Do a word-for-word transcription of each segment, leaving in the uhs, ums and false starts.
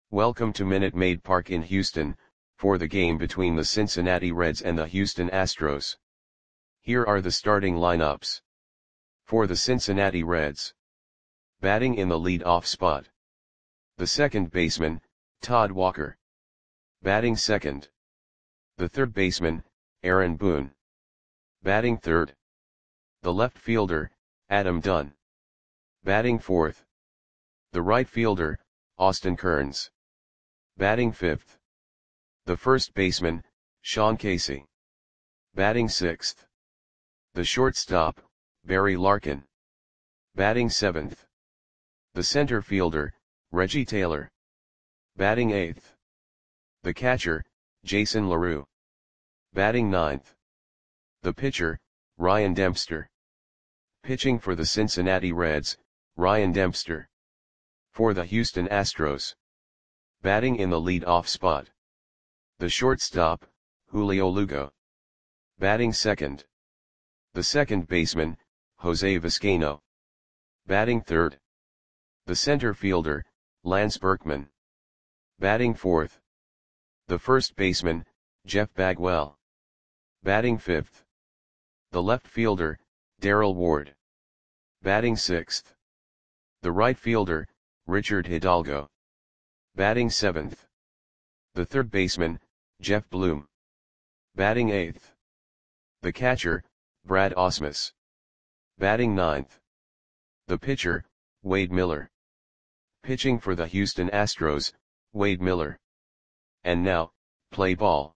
Welcome to Minute Maid Park in Houston, for the game between the Cincinnati Reds and the Houston Astros. Here are the starting lineups. For the Cincinnati Reds. Batting in the lead-off spot. The second baseman, Todd Walker. Batting second. The third baseman, Aaron Boone. Batting third. The left fielder, Adam Dunn. Batting fourth. The right fielder, Austin Kearns. Batting fifth. The first baseman, Sean Casey. Batting sixth. The shortstop, Barry Larkin. Batting seventh. The center fielder, Reggie Taylor. Batting eighth. The catcher, Jason LaRue. Batting ninth. The pitcher, Ryan Dempster. Pitching for the Cincinnati Reds, Ryan Dempster. For the Houston Astros. Batting in the lead-off spot. The shortstop, Julio Lugo. Batting second. The second baseman, Jose Vizcaino. Batting third. The center fielder, Lance Berkman. Batting fourth. The first baseman, Jeff Bagwell. Batting fifth. The left fielder, Darrell Ward. Batting sixth. The right fielder, Richard Hidalgo. Batting seventh. The third baseman, Jeff Bloom. Batting eighth. The catcher, Brad Ausmus. Batting ninth. The pitcher, Wade Miller. Pitching for the Houston Astros, Wade Miller. And now, play ball.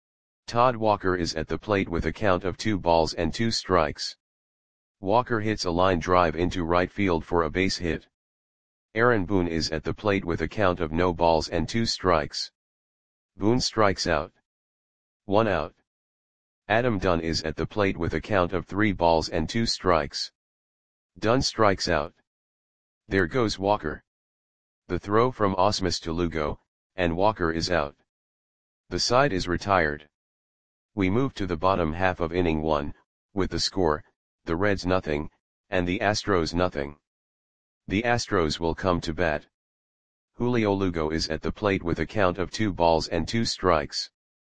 Todd Walker is at the plate with a count of two balls and two strikes. Walker hits a line drive into right field for a base hit. Aaron Boone is at the plate with a count of no balls and two strikes. Boone strikes out. One out. Adam Dunn is at the plate with a count of three balls and two strikes. Dunn strikes out. There goes Walker. The throw from Ausmus to Lugo, and Walker is out. The side is retired. We move to the bottom half of inning one, with the score, the Reds nothing, and the Astros nothing. The Astros will come to bat. Julio Lugo is at the plate with a count of two balls and two strikes.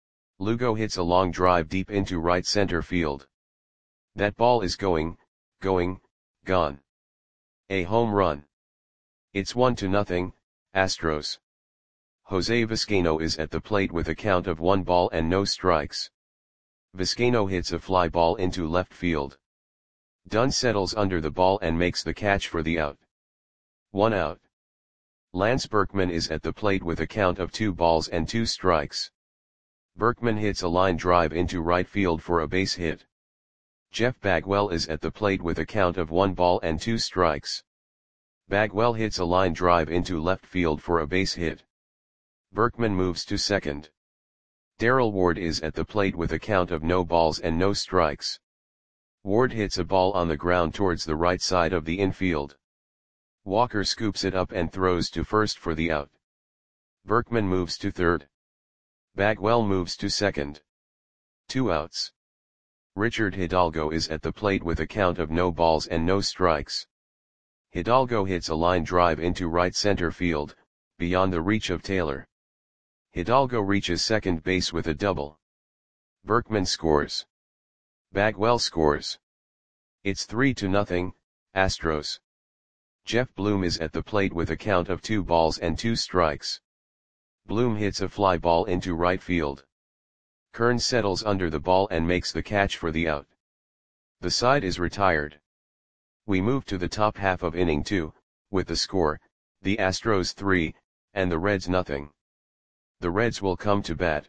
Lugo hits a long drive deep into right center field. That ball is going, going, gone. A home run. It's one to nothing, Astros. Jose Vizcaino is at the plate with a count of one ball and no strikes. Vizcaino hits a fly ball into left field. Dunn settles under the ball and makes the catch for the out. One out. Lance Berkman is at the plate with a count of two balls and two strikes. Berkman hits a line drive into right field for a base hit. Jeff Bagwell is at the plate with a count of one ball and two strikes. Bagwell hits a line drive into left field for a base hit. Berkman moves to second. Darrell Ward is at the plate with a count of no balls and no strikes. Ward hits a ball on the ground towards the right side of the infield. Walker scoops it up and throws to first for the out. Berkman moves to third. Bagwell moves to second. Two outs. Richard Hidalgo is at the plate with a count of no balls and no strikes. Hidalgo hits a line drive into right center field, beyond the reach of Taylor. Hidalgo reaches second base with a double. Berkman scores. Bagwell scores. It's three to nothing, Astros. Jeff Bloom is at the plate with a count of two balls and two strikes. Bloom hits a fly ball into right field. Kearns settles under the ball and makes the catch for the out. The side is retired. We move to the top half of inning two, with the score, the Astros three, and the Reds nothing. The Reds will come to bat.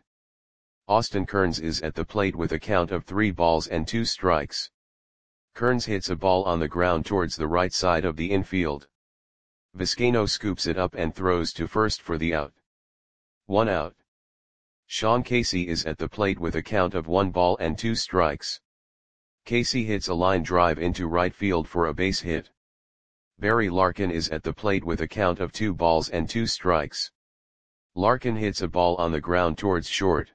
Austin Kearns is at the plate with a count of three balls and two strikes. Kearns hits a ball on the ground towards the right side of the infield. Vizcaino scoops it up and throws to first for the out. One out. Sean Casey is at the plate with a count of one ball and two strikes. Casey hits a line drive into right field for a base hit. Barry Larkin is at the plate with a count of two balls and two strikes. Larkin hits a ball on the ground towards short.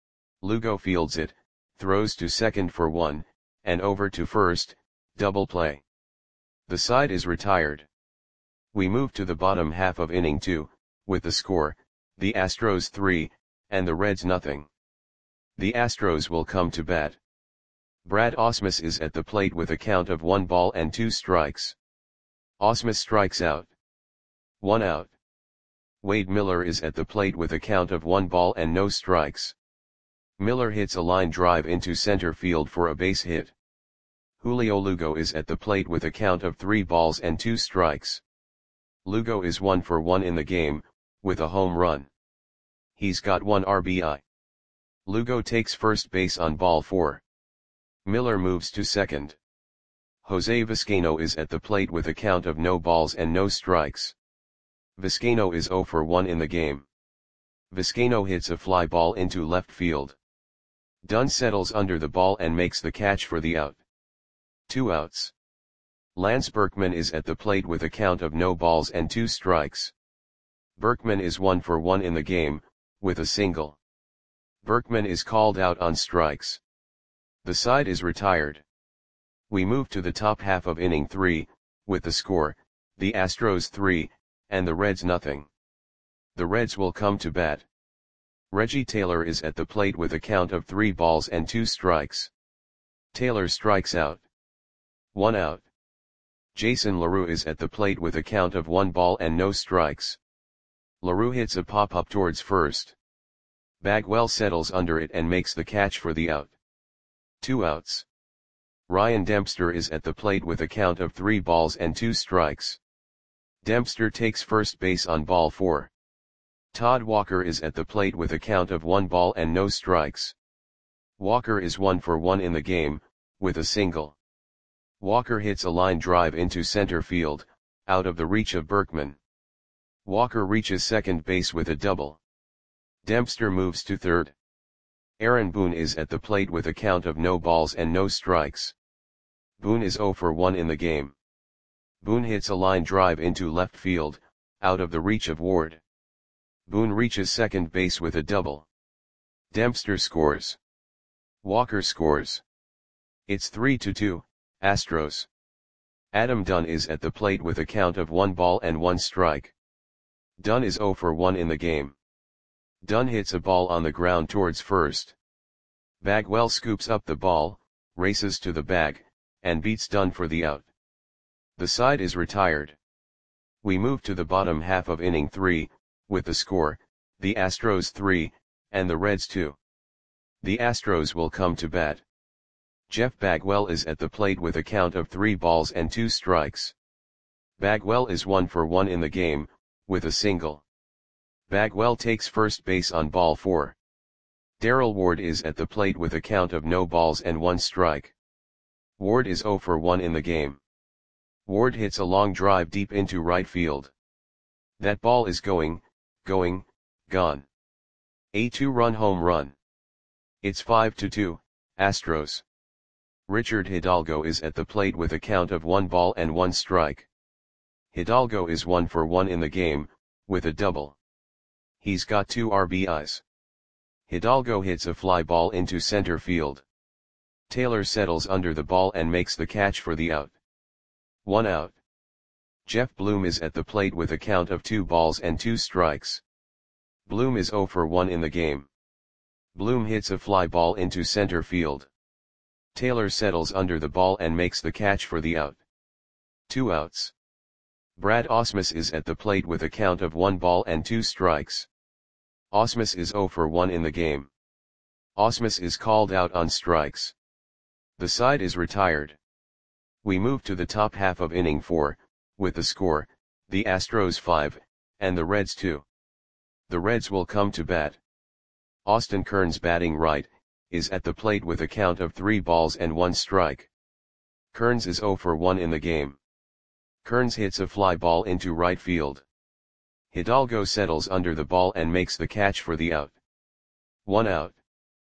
Lugo fields it, throws to second for one, and over to first, double play. The side is retired. We move to the bottom half of inning two, with the score, the Astros three, and the Reds nothing. The Astros will come to bat. Brad Ausmus is at the plate with a count of one ball and two strikes. Ausmus strikes out. One out. Wade Miller is at the plate with a count of one ball and no strikes. Miller hits a line drive into center field for a base hit. Julio Lugo is at the plate with a count of three balls and two strikes. Lugo is one for one in the game, with a home run. He's got one R B I. Lugo takes first base on ball four. Miller moves to second. Jose Vizcaino is at the plate with a count of no balls and no strikes. Vizcaino is zero for one in the game. Vizcaino hits a fly ball into left field. Dunn settles under the ball and makes the catch for the out. Two outs. Lance Berkman is at the plate with a count of no balls and two strikes. Berkman is one for one in the game, with a single. Berkman is called out on strikes. The side is retired. We move to the top half of inning three, with the score, the Astros three, and the Reds nothing. The Reds will come to bat. Reggie Taylor is at the plate with a count of three balls and two strikes. Taylor strikes out. One out. Jason LaRue is at the plate with a count of one ball and no strikes. LaRue hits a pop-up towards first. Bagwell settles under it and makes the catch for the out. Two outs. Ryan Dempster is at the plate with a count of three balls and two strikes. Dempster takes first base on ball four. Todd Walker is at the plate with a count of one ball and no strikes. Walker is one for one in the game, with a single. Walker hits a line drive into center field, out of the reach of Berkman. Walker reaches second base with a double. Dempster moves to third. Aaron Boone is at the plate with a count of no balls and no strikes. Boone is zero for one in the game. Boone hits a line drive into left field, out of the reach of Ward. Boone reaches second base with a double. Dempster scores. Walker scores. It's three to two, Astros. Adam Dunn is at the plate with a count of one ball and one strike. Dunn is zero for one in the game. Dunn hits a ball on the ground towards first. Bagwell scoops up the ball, races to the bag, and beats Dunn for the out. The side is retired. We move to the bottom half of inning three, with the score, the Astros three, and the Reds two. The Astros will come to bat. Jeff Bagwell is at the plate with a count of three balls and two strikes. Bagwell is one for one in the game, with a single. Bagwell takes first base on ball four. Darrell Ward is at the plate with a count of no balls and one strike. Ward is zero for one in the game. Ward hits a long drive deep into right field. That ball is going, going, gone. A two-run home run. It's five to two, Astros. Richard Hidalgo is at the plate with a count of one ball and one strike. Hidalgo is one for one in the game, with a double. He's got two R B Is. Hidalgo hits a fly ball into center field. Taylor settles under the ball and makes the catch for the out. One out. Jeff Bloom is at the plate with a count of two balls and two strikes. Bloom is zero for one in the game. Bloom hits a fly ball into center field. Taylor settles under the ball and makes the catch for the out. Two outs. Brad Ausmus is at the plate with a count of one ball and two strikes. Ausmus is zero for one in the game. Ausmus is called out on strikes. The side is retired. We move to the top half of inning four, with the score, the Astros five, and the Reds two. The Reds will come to bat. Austin Kearns, batting right, is at the plate with a count of three balls and one strike. Kearns is zero for one in the game. Kearns hits a fly ball into right field. Hidalgo settles under the ball and makes the catch for the out. One out.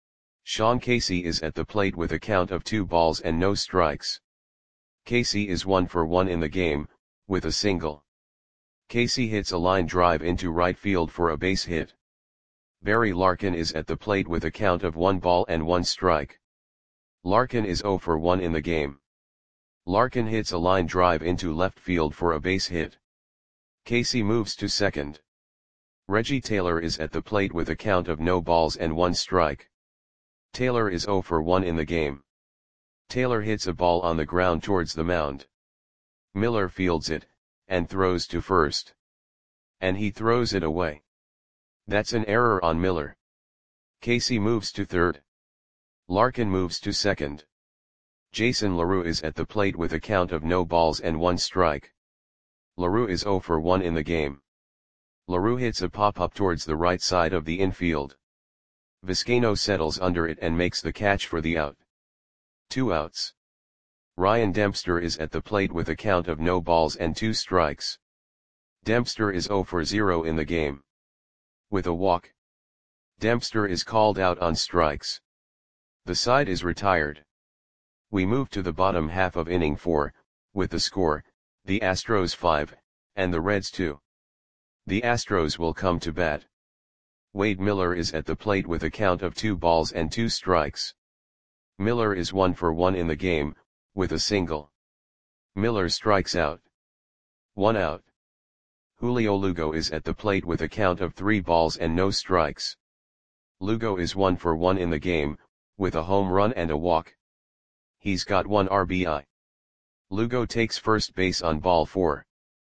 Sean Casey is at the plate with a count of two balls and no strikes. Casey is one for one in the game, with a single. Casey hits a line drive into right field for a base hit. Barry Larkin is at the plate with a count of one ball and one strike. Larkin is zero for one in the game. Larkin hits a line drive into left field for a base hit. Casey moves to second. Reggie Taylor is at the plate with a count of no balls and one strike. Taylor is zero for one in the game. Taylor hits a ball on the ground towards the mound. Miller fields it, and throws to first. And he throws it away. That's an error on Miller. Casey moves to third. Larkin moves to second. Jason LaRue is at the plate with a count of no balls and one strike. LaRue is zero for one in the game. LaRue hits a pop-up towards the right side of the infield. Vizcaino settles under it and makes the catch for the out. Two outs. Ryan Dempster is at the plate with a count of no balls and two strikes. Dempster is zero for zero in the game. With a walk, Dempster is called out on strikes. The side is retired. We move to the bottom half of inning four, with the score, the Astros five, and the Reds two. The Astros will come to bat. Wade Miller is at the plate with a count of two balls and two strikes. Miller is one for one in the game, with a single. Miller strikes out. One out. Julio Lugo is at the plate with a count of three balls and no strikes. Lugo is one for one in the game, with a home run and a walk. He's got one R B I. Lugo takes first base on ball four.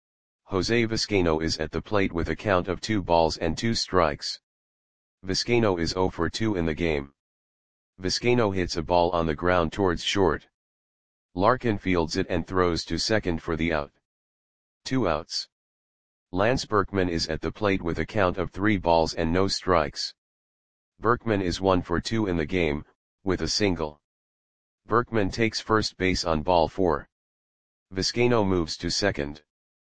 Jose Vizcaino is at the plate with a count of two balls and two strikes. Vizcaino is zero for two in the game. Vizcaino hits a ball on the ground towards short. Larkin fields it and throws to second for the out. Two outs. Lance Berkman is at the plate with a count of three balls and no strikes. Berkman is one for two in the game, with a single. Berkman takes first base on ball four. Vizcaino moves to second.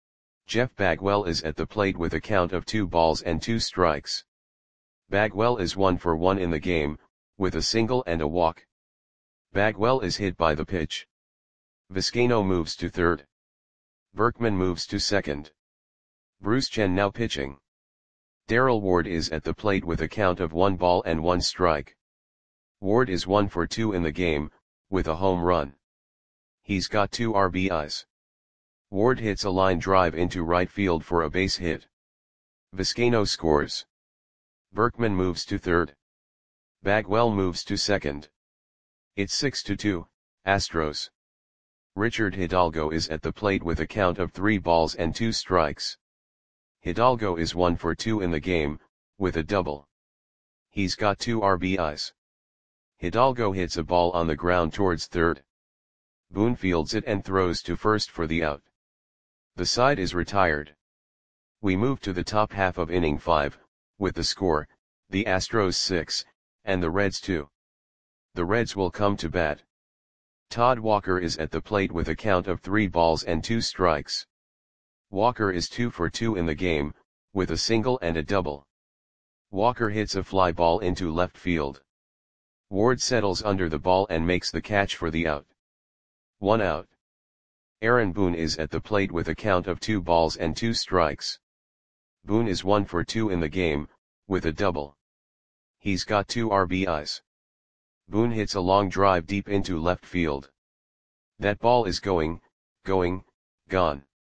Jeff Bagwell is at the plate with a count of two balls and two strikes. Bagwell is one for one in the game, with a single and a walk. Bagwell is hit by the pitch. Vizcaino moves to third. Berkman moves to second. Bruce Chen now pitching. Darrell Ward is at the plate with a count of one ball and one strike. Ward is one for two in the game, with a home run. He's got two R B Is. Ward hits a line drive into right field for a base hit. Vizcaino scores. Berkman moves to third. Bagwell moves to second. It's six to two, Astros. Richard Hidalgo is at the plate with a count of three balls and two strikes. Hidalgo is one for two in the game, with a double. He's got two R B Is. Hidalgo hits a ball on the ground towards third. Boone fields it and throws to first for the out. The side is retired. We move to the top half of inning five, with the score, the Astros six, and the Reds two. The Reds will come to bat. Todd Walker is at the plate with a count of three balls and two strikes. Walker is two for two in the game, with a single and a double. Walker hits a fly ball into left field. Ward settles under the ball and makes the catch for the out. One out. Aaron Boone is at the plate with a count of two balls and two strikes. Boone is one for two in the game, with a double. He's got two R B Is. Boone hits a long drive deep into left field. That ball is going, going, gone.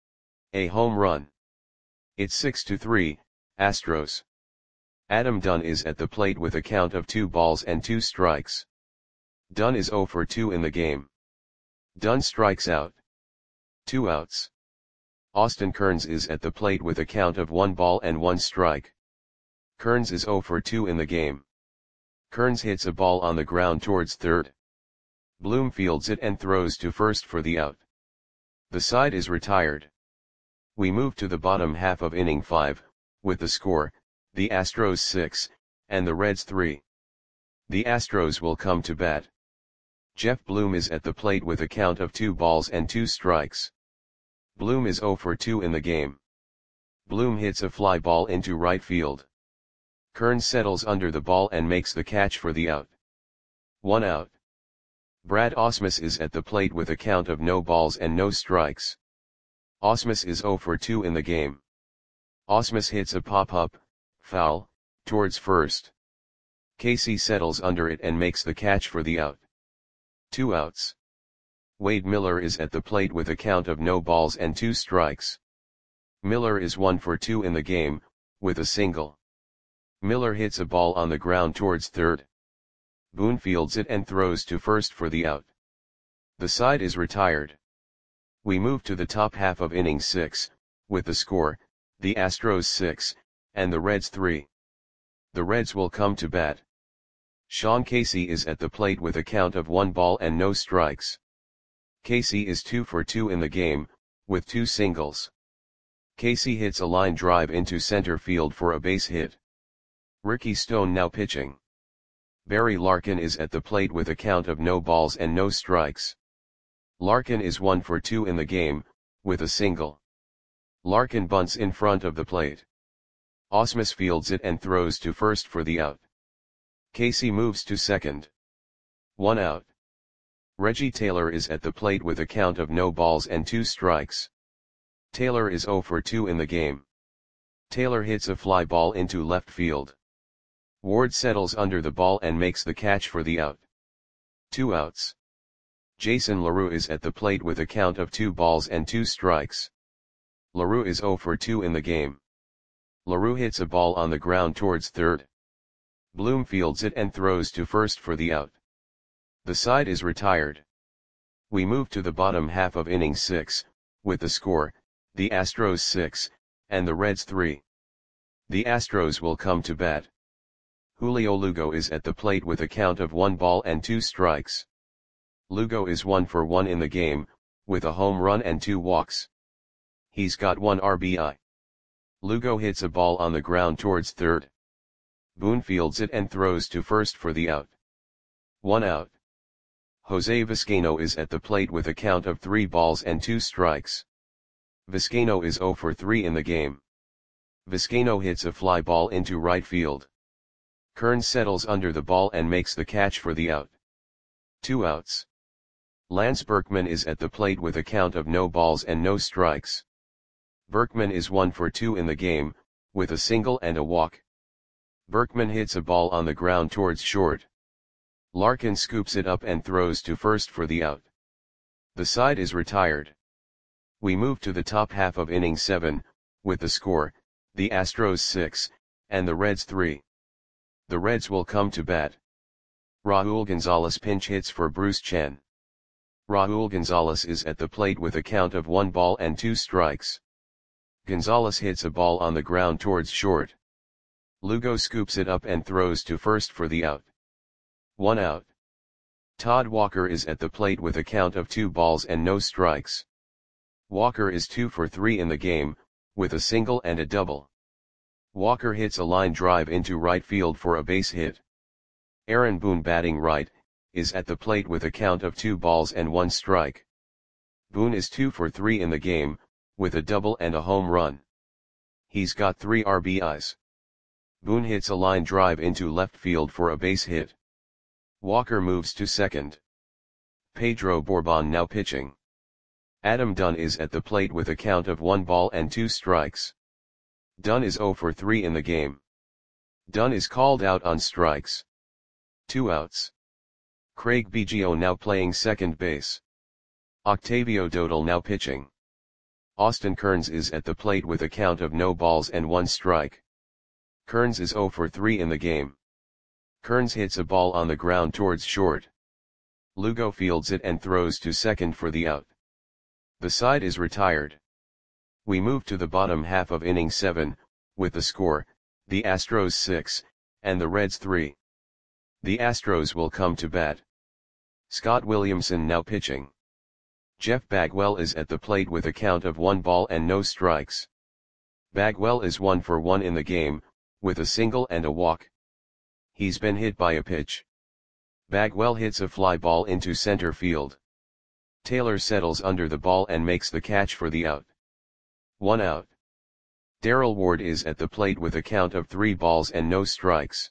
A home run. It's six to three, Astros. Adam Dunn is at the plate with a count of two balls and two strikes. Dunn is zero for two in the game. Dunn strikes out. Two outs. Austin Kearns is at the plate with a count of one ball and one strike. Kearns is zero for two in the game. Kearns hits a ball on the ground towards third. Bloom fields it and throws to first for the out. The side is retired. We move to the bottom half of inning five, with the score, the Astros six, and the Reds three. The Astros will come to bat. Jeff Bloom is at the plate with a count of two balls and two strikes. Bloom is zero for two in the game. Bloom hits a fly ball into right field. Kearns settles under the ball and makes the catch for the out. One out. Brad Ausmus is at the plate with a count of no balls and no strikes. Ausmus is zero for two in the game. Ausmus hits a pop-up, foul, towards first. Casey settles under it and makes the catch for the out. Two outs. Wade Miller is at the plate with a count of no balls and two strikes. Miller is one for two in the game, with a single. Miller hits a ball on the ground towards third. Boone fields it and throws to first for the out. The side is retired. We move to the top half of inning six, with the score, the Astros six, and the Reds three. The Reds will come to bat. Sean Casey is at the plate with a count of one ball and no strikes. Casey is two for two in the game, with two singles. Casey hits a line drive into center field for a base hit. Ricky Stone now pitching. Barry Larkin is at the plate with a count of no balls and no strikes. Larkin is one for two in the game, with a single. Larkin bunts in front of the plate. Ausmus fields it and throws to first for the out. Casey moves to second. One out. Reggie Taylor is at the plate with a count of no balls and two strikes. Taylor is zero for two in the game. Taylor hits a fly ball into left field. Ward settles under the ball and makes the catch for the out. Two outs. Jason LaRue is at the plate with a count of two balls and two strikes. LaRue is zero for two in the game. LaRue hits a ball on the ground towards third. Bloom fields it and throws to first for the out. The side is retired. We move to the bottom half of inning six, with the score, the Astros six, and the Reds three. The Astros will come to bat. Julio Lugo is at the plate with a count of one ball and two strikes. Lugo is one for one in the game, with a home run and two walks. He's got one R B I. Lugo hits a ball on the ground towards third. Boone fields it and throws to first for the out. One out. Jose Vizcaino is at the plate with a count of three balls and two strikes. Vizcaino is zero for three in the game. Vizcaino hits a fly ball into right field. Kearns settles under the ball and makes the catch for the out. Two outs. Lance Berkman is at the plate with a count of no balls and no strikes. Berkman is one for two in the game, with a single and a walk. Berkman hits a ball on the ground towards short. Larkin scoops it up and throws to first for the out. The side is retired. We move to the top half of inning seven, with the score, the Astros six, and the Reds three. The Reds will come to bat. Raul Gonzalez pinch hits for Bruce Chen. Raul Gonzalez is at the plate with a count of one ball and two strikes. Gonzalez hits a ball on the ground towards short. Lugo scoops it up and throws to first for the out. One out. Todd Walker is at the plate with a count of two balls and no strikes. Walker is two for three in the game, with a single and a double. Walker hits a line drive into right field for a base hit. Aaron Boone, batting right, is at the plate with a count of two balls and one strike. Boone is two for three in the game, with a double and a home run. He's got three R B Is. Boone hits a line drive into left field for a base hit. Walker moves to second. Pedro Bourbon now pitching. Adam Dunn is at the plate with a count of one ball and two strikes. Dunn is zero for three in the game. Dunn is called out on strikes. Two outs. Craig Biggio now playing second base. Octavio Dotel now pitching. Austin Kearns is at the plate with a count of no balls and one strike. Kearns is zero for three in the game. Kearns hits a ball on the ground towards short. Lugo fields it and throws to second for the out. The side is retired. We move to the bottom half of inning seven, with the score, the Astros six, and the Reds three. The Astros will come to bat. Scott Williamson now pitching. Jeff Bagwell is at the plate with a count of one ball and no strikes. Bagwell is one for one in the game, with a single and a walk. He's been hit by a pitch. Bagwell hits a fly ball into center field. Taylor settles under the ball and makes the catch for the out. One out. Darrell Ward is at the plate with a count of three balls and no strikes.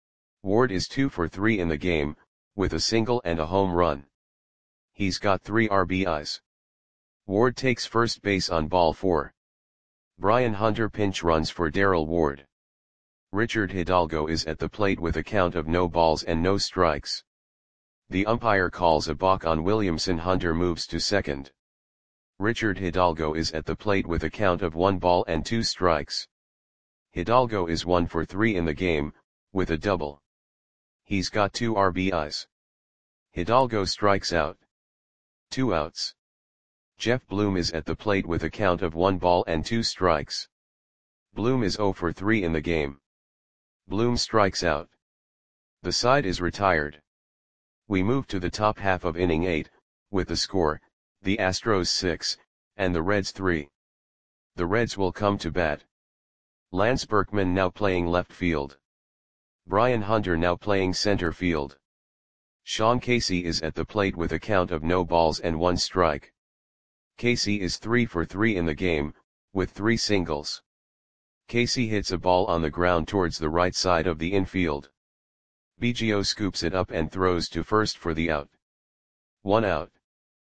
Ward is two for three in the game, with a single and a home run. He's got three R B Is. Ward takes first base on ball four. Brian Hunter pinch runs for Darrell Ward. Richard Hidalgo is at the plate with a count of no balls and no strikes. The umpire calls a balk on Williamson. Hunter moves to second. Richard Hidalgo is at the plate with a count of one ball and two strikes. Hidalgo is one for three in the game, with a double. He's got two R B Is. Hidalgo strikes out. Two outs. Jeff Bloom is at the plate with a count of one ball and two strikes. Bloom is zero for three in the game. Bloom strikes out. The side is retired. We move to the top half of inning eight, with the score, the Astros six, and the Reds three. The Reds will come to bat. Lance Berkman now playing left field. Brian Hunter now playing center field. Sean Casey is at the plate with a count of no balls and one strike. Casey is three for three in the game, with three singles. Casey hits a ball on the ground towards the right side of the infield. Biggio scoops it up and throws to first for the out. One out.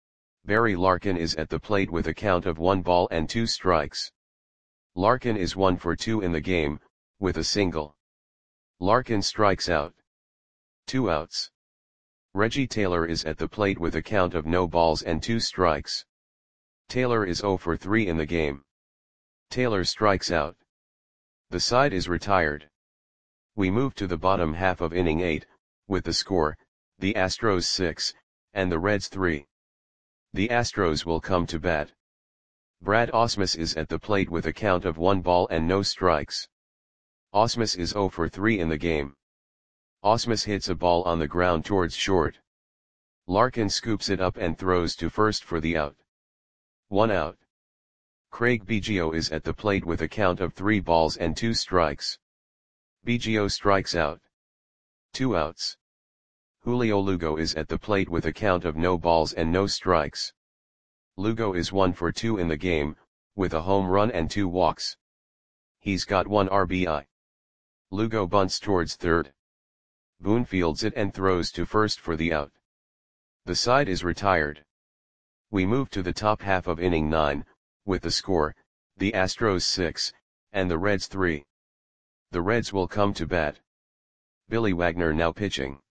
Barry Larkin is at the plate with a count of one ball and two strikes. Larkin is one for two in the game, with a single. Larkin strikes out. Two outs. Reggie Taylor is at the plate with a count of no balls and two strikes. Taylor is zero for three in the game. Taylor strikes out. The side is retired. We move to the bottom half of inning eight, with the score, the Astros six, and the Reds three. The Astros will come to bat. Brad Ausmus is at the plate with a count of one ball and no strikes. Ausmus is zero for three in the game. Ausmus hits a ball on the ground towards short. Larkin scoops it up and throws to first for the out. One out. Craig Biggio is at the plate with a count of three balls and two strikes. Biggio strikes out. Two outs. Julio Lugo is at the plate with a count of no balls and no strikes. Lugo is one for two in the game, with a home run and two walks. He's got one R B I. Lugo bunts towards third. Boone fields it and throws to first for the out. The side is retired. We move to the top half of inning nine, with the score, the Astros six, and the Reds three. The Reds will come to bat. Billy Wagner now pitching.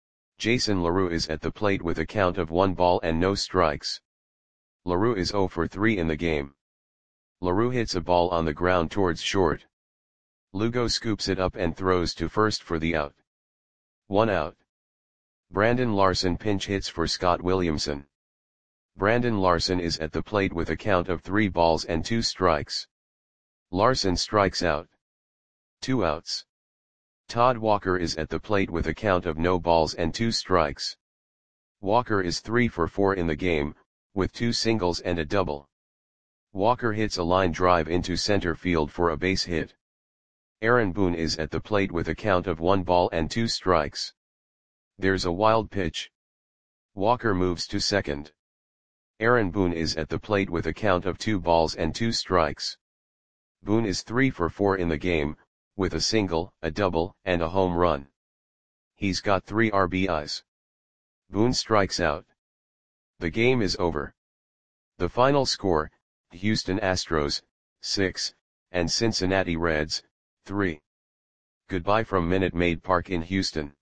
Jason LaRue is at the plate with a count of one ball and no strikes. LaRue is zero for three in the game. LaRue hits a ball on the ground towards short. Lugo scoops it up and throws to first for the out. One out. Brandon Larson pinch hits for Scott Williamson. Brandon Larson is at the plate with a count of three balls and two strikes. Larson strikes out. Two outs. Todd Walker is at the plate with a count of no balls and two strikes. Walker is three for four in the game, with two singles and a double. Walker hits a line drive into center field for a base hit. Aaron Boone is at the plate with a count of one ball and two strikes. There's a wild pitch. Walker moves to second. Aaron Boone is at the plate with a count of two balls and two strikes. Boone is three for four in the game, with a single, a double, and a home run. He's got three R B Is. Boone strikes out. The game is over. The final score, Houston Astros, six, and Cincinnati Reds, three. Goodbye from Minute Maid Park in Houston.